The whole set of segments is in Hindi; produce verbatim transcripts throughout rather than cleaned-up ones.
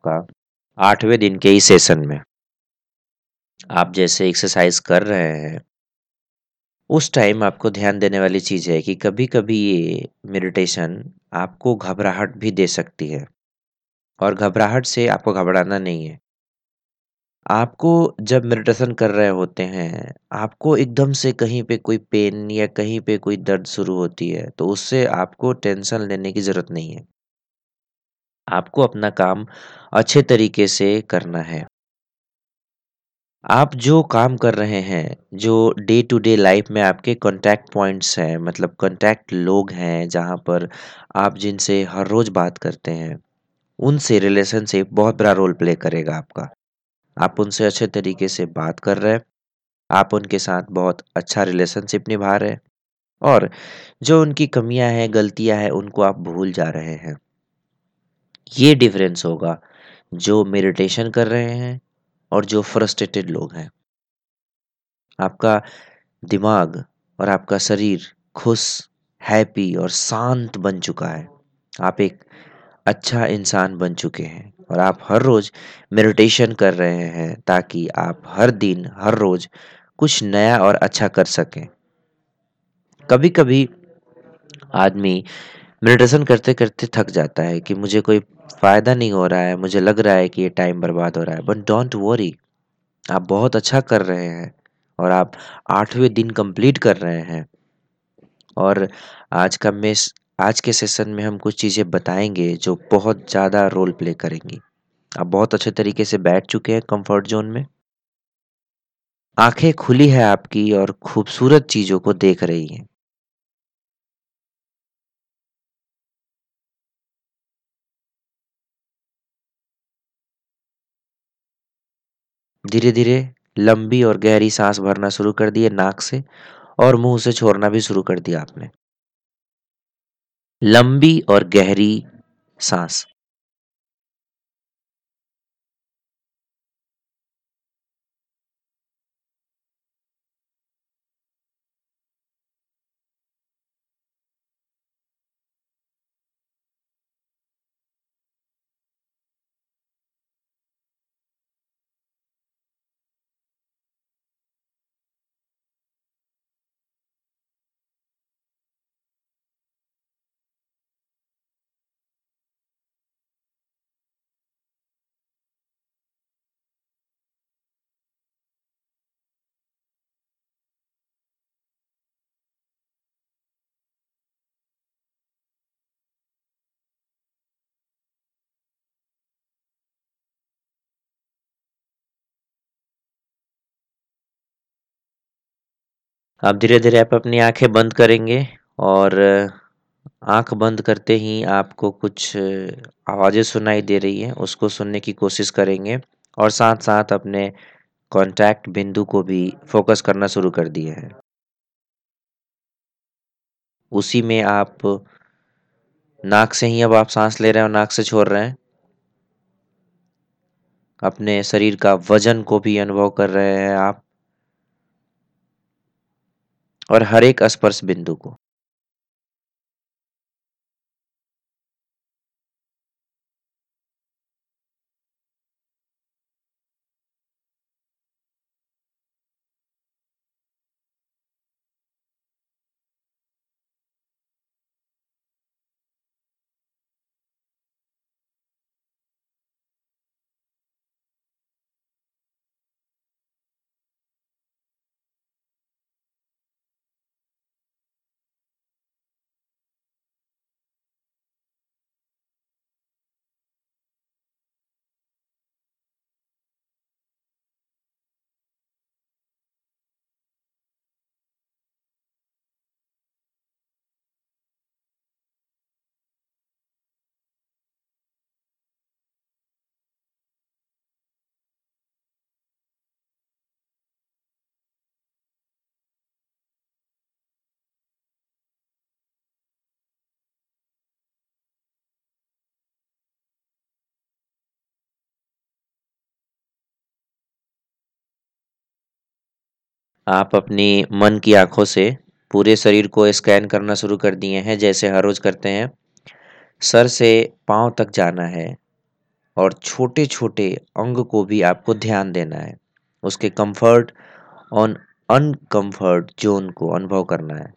आपका आठवें दिन के इस सेशन में। आप जैसे एक्सरसाइज कर रहे हैं, उस टाइम आपको ध्यान देने वाली चीज़ है कि कभी-कभी ये मेडिटेशन आपको घबराहट भी दे सकती है और घबराहट से आपको घबराना नहीं है। आपको जब मेडिटेशन कर रहे होते हैं, आपको एकदम से कहीं पे कोई पेन या कहीं पे कोई दर्द शुरू होती है, तो उससे आपको टेंशन लेने की ज़रूरत नहीं है। आपको अपना काम अच्छे तरीके से करना है। आप जो काम कर रहे हैं, जो डे टू डे लाइफ में आपके कॉन्टैक्ट पॉइंट्स हैं, मतलब कॉन्टैक्ट लोग हैं, जहाँ पर आप जिनसे हर रोज़ बात करते हैं, उनसे रिलेशनशिप बहुत बड़ा रोल प्ले करेगा आपका। आप उनसे अच्छे तरीके से बात कर रहे हैं, आप उनके साथ बहुत अच्छा रिलेशनशिप निभा रहे हैं और जो उनकी कमियाँ हैं, गलतियाँ हैं, उनको आप भूल जा रहे हैं। ये डिफरेंस होगा जो मेडिटेशन कर रहे हैं और जो फ्रस्ट्रेटेड लोग हैं। आपका दिमाग और आपका शरीर खुश, हैप्पी और शांत बन चुका है। आप एक अच्छा इंसान बन चुके हैं और आप हर रोज़ मेडिटेशन कर रहे हैं ताकि आप हर दिन, हर रोज़ कुछ नया और अच्छा कर सकें। कभी-कभी आदमी मेडिटेशन करते-करते थक जाता है कि मुझे कोई फ़ायदा नहीं हो रहा है, मुझे लग रहा है कि ये टाइम बर्बाद हो रहा है। बट डोंट वरी, आप बहुत अच्छा कर रहे हैं और आप आठवें दिन कंप्लीट कर रहे हैं। और आज का मेस आज के सेशन में हम कुछ चीज़ें बताएँगे जो बहुत ज़्यादा रोल प्ले करेंगी। आप बहुत अच्छे तरीके से बैठ चुके हैं कंफर्ट ज़ोन में। आँखें खुली है आपकी और खूबसूरत चीज़ों को देख रही हैं। धीरे-धीरे लंबी और गहरी साँस भरना शुरू कर दिए नाक से और मुँह से छोड़ना भी शुरू कर दिया आपने। लंबी और गहरी साँस। अब धीरे-धीरे आप अपनी आँखें बंद करेंगे और आँख बंद करते ही आपको कुछ आवाज़ें सुनाई दे रही हैं, उसको सुनने की कोशिश करेंगे और साथ-साथ अपने कॉन्टैक्ट बिंदु को भी फ़ोकस करना शुरू कर दिए हैं। उसी में आप नाक से ही अब आप साँस ले रहे हैं और नाक से छोड़ रहे हैं। अपने शरीर का वज़न को भी अनुभव कर रहे हैं आप और हर एक स्पर्श बिंदु को। आप अपनी मन की आँखों से पूरे शरीर को स्कैन करना शुरू कर दिए हैं, जैसे हर रोज़ करते हैं। सर से पाँव तक जाना है और छोटे-छोटे अंग को भी आपको ध्यान देना है। उसके कम्फर्ट ऑन अनकम्फर्ट ज़ोन को अनुभव करना है।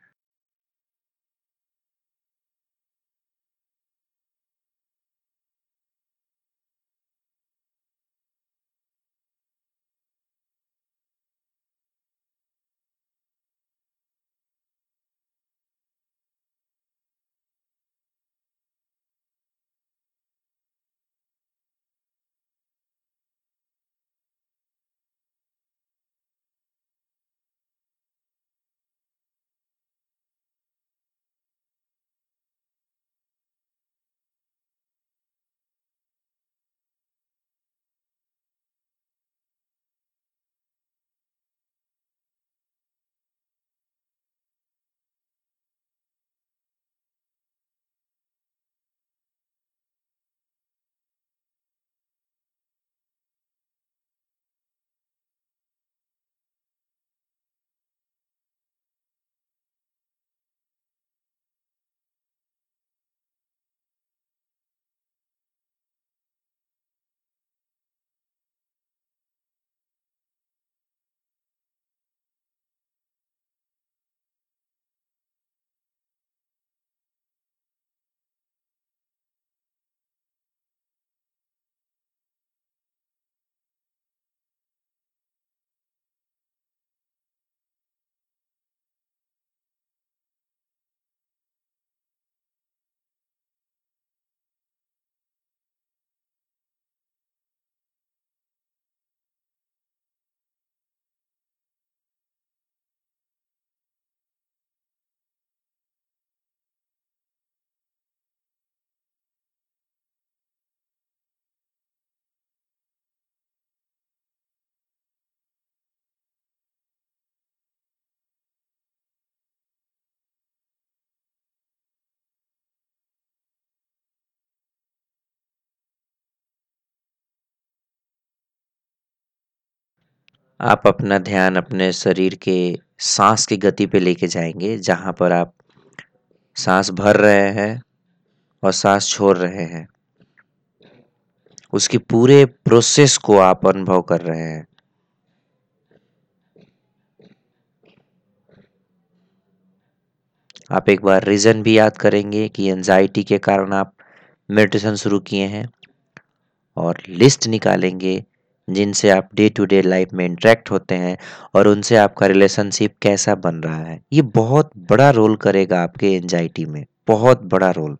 आप अपना ध्यान अपने शरीर के साँस की गति पे लेके जाएँगे, जहाँ पर आप साँस भर रहे हैं और साँस छोड़ रहे हैं। उसकी पूरे प्रोसेस को आप अनुभव कर रहे हैं। आप एक बार रीज़न भी याद करेंगे कि एंग्ज़ायटी के कारण आप मेडिटेशन शुरू किए हैं और लिस्ट निकालेंगे जिनसे आप डे टू डे लाइफ में इंटरेक्ट होते हैं और उनसे आपका रिलेशनशिप कैसा बन रहा है। ये बहुत बड़ा रोल करेगा आपके एंग्ज़ायटी में, बहुत बड़ा रोल।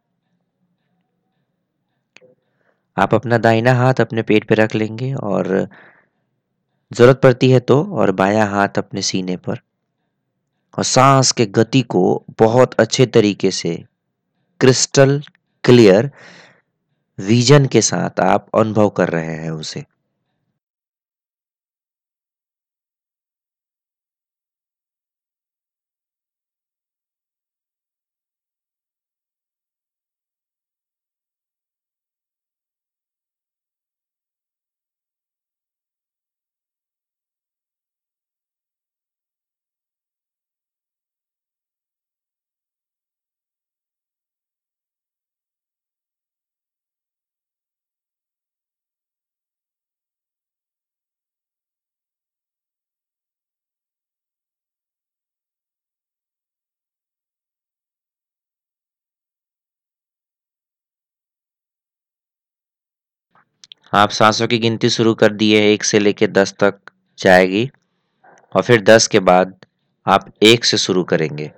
आप अपना दाहिना हाथ अपने पेट पे रख लेंगे और ज़रूरत पड़ती है तो और बायाँ हाथ अपने सीने पर और साँस के गति को बहुत अच्छे तरीके से क्रिस्टल क्लियर विज़न के साथ आप अनुभव कर रहे हैं उसे। आप साँसों की गिनती शुरू कर दिए एक से लेके दस तक जाएगी और फिर दस के बाद आप एक से शुरू करेंगे।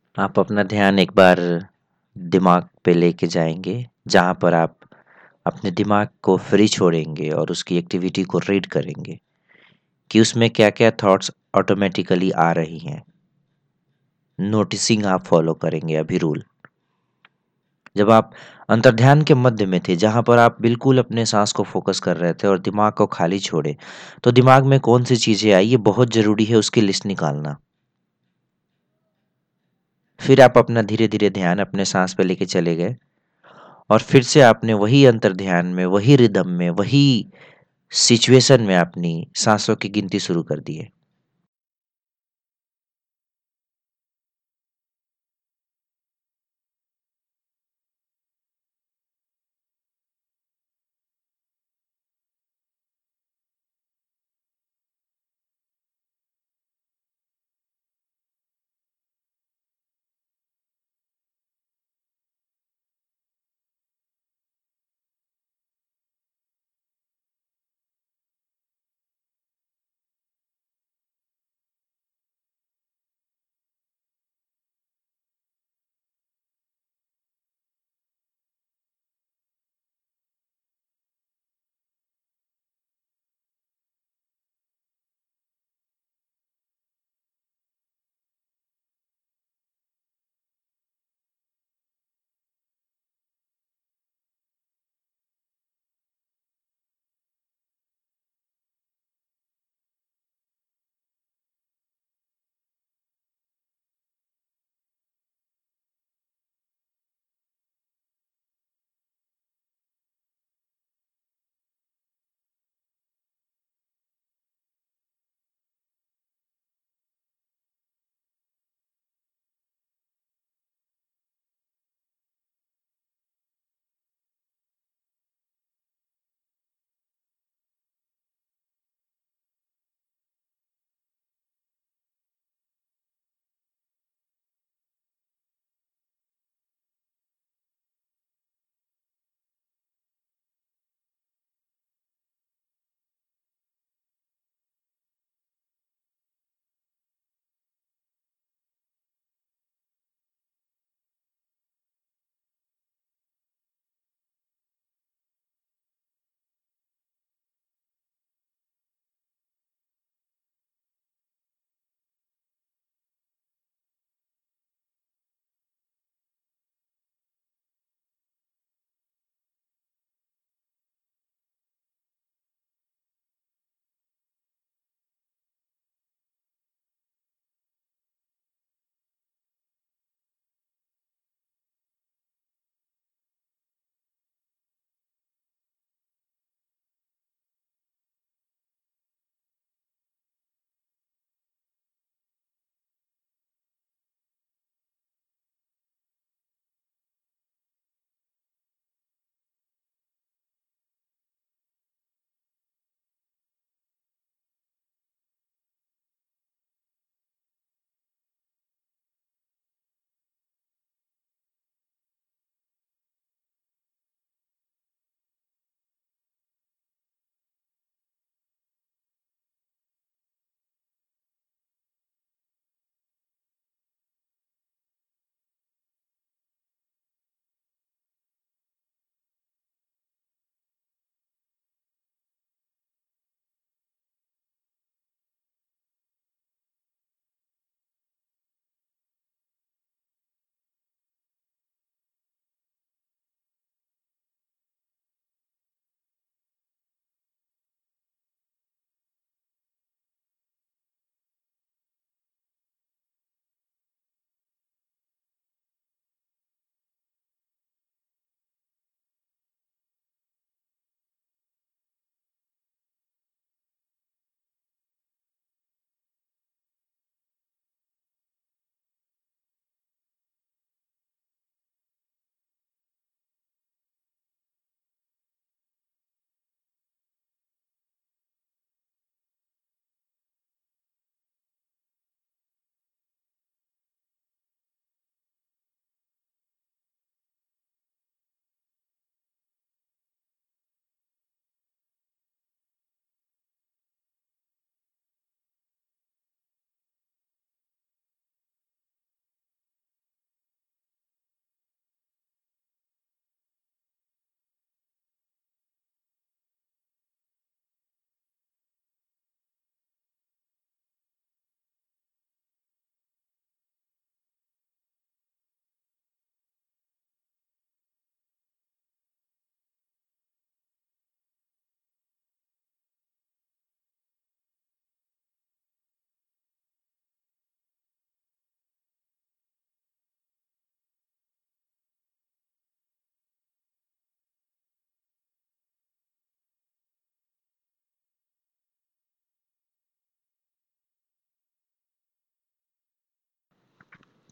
आप अपना ध्यान एक बार दिमाग पे लेके जाएँगे, जहाँ पर आप अपने दिमाग को फ्री छोड़ेंगे और उसकी एक्टिविटी को रीड करेंगे कि उसमें क्या-क्या थॉट्स ऑटोमैटिकली आ रही हैं। नोटिसिंग आप फॉलो करेंगे अभी रूल। जब आप अंतर्ध्यान के मध्य में थे, जहाँ पर आप बिल्कुल अपने साँस को फ़ोकस कर रहे थे और दिमाग को खाली छोड़े, तो दिमाग में कौन-सी चीज़ें आई, ये बहुत ज़रूरी है उसकी लिस्ट निकालना। फिर आप अपना धीरे-धीरे ध्यान अपने साँस पे लेके चले गए और फिर से आपने वही अंतर्ध्यान में, वही रिदम में, वही सिचुएशन में अपनी साँसों की गिनती शुरू कर दी है।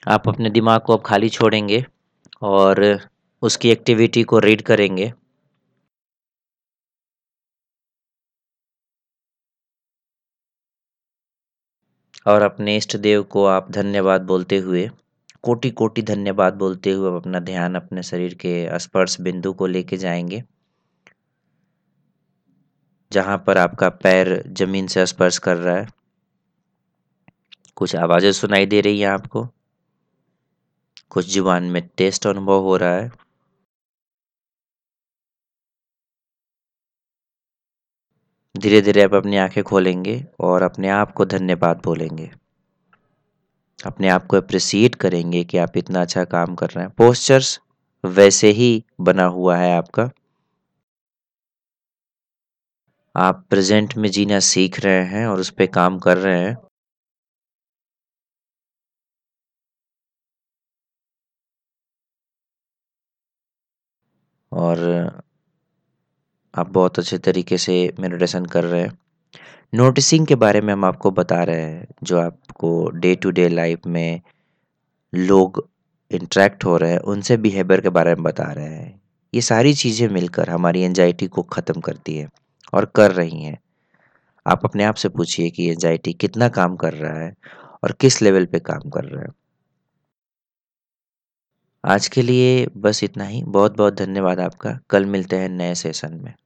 आप अपने दिमाग को अब खाली छोड़ेंगे और उसकी एक्टिविटी को रीड करेंगे। और अपने इष्ट देव को आप धन्यवाद बोलते हुए, कोटि-कोटि धन्यवाद बोलते हुए आप अपना ध्यान अपने शरीर के स्पर्श बिंदु को लेके जाएँगे। जहाँ पर आपका पैर ज़मीन से स्पर्श कर रहा है। कुछ आवाज़ें सुनाई दे रही हैं आपको। कुछ ज़ुबान में टेस्ट अनुभव हो रहा है। धीरे-धीरे आप अपनी आँखें खोलेंगे और अपने आप को धन्यवाद बोलेंगे। अपने आप को एप्रिशिएट करेंगे कि आप इतना अच्छा काम कर रहे हैं। पोस्चर्स वैसे ही बना हुआ है आपका। आप प्रेज़ेंट में जीना सीख रहे हैं और उस पे काम कर रहे हैं। और आप बहुत अच्छे तरीके से मेडिटेशन कर रहे हैं। नोटिसिंग के बारे में हम आपको बता रहे हैं, जो आपको डे टू डे लाइफ़ में लोग इंटरैक्ट हो रहे हैं, उनसे बिहेवियर के बारे में बता रहे हैं। ये सारी चीज़ें मिलकर हमारी एंग्ज़ायटी को ख़त्म करती है और कर रही हैं। आप अपने आप से पूछिए कि एंग्ज़ायटी कितना काम कर रहा है और किस लेवल पे काम कर रहा है। आज के लिए बस इतना ही। बहुत-बहुत धन्यवाद आपका। कल मिलते हैं नए सेशन में।